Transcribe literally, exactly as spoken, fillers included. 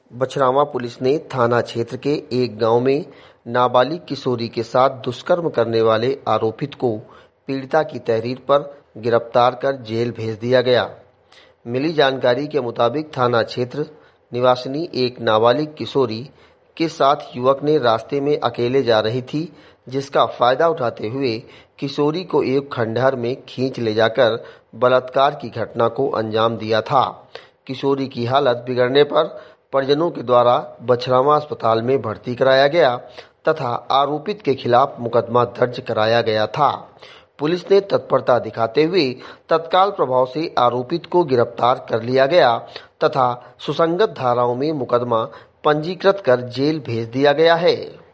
Bachhrawan police ने थाना क्षेत्र के एक गांव में नाबालिग किशोरी के साथ दुष्कर्म करने वाले आरोपित को पीड़िता की तहरीर पर गिरफ्तार कर जेल भेज दिया गया। मिली जानकारी के मुताबिक थाना क्षेत्र निवासिनी एक नाबालिग किशोरी के साथ युवक ने रास्ते में अकेले जा रही थी, जिसका फायदा उठाते हुए किशोरी को एक खंडहर में खींच ले जाकर बलात्कार की घटना को अंजाम दिया था। किशोरी की हालत बिगड़ने पर परिजनों के द्वारा बछरावां अस्पताल में भर्ती कराया गया तथा आरोपित के खिलाफ मुकदमा दर्ज कराया गया था। पुलिस ने तत्परता दिखाते हुए तत्काल प्रभाव से आरोपित को गिरफ्तार कर लिया गया तथा सुसंगत धाराओं में मुकदमा पंजीकृत कर जेल भेज दिया गया है।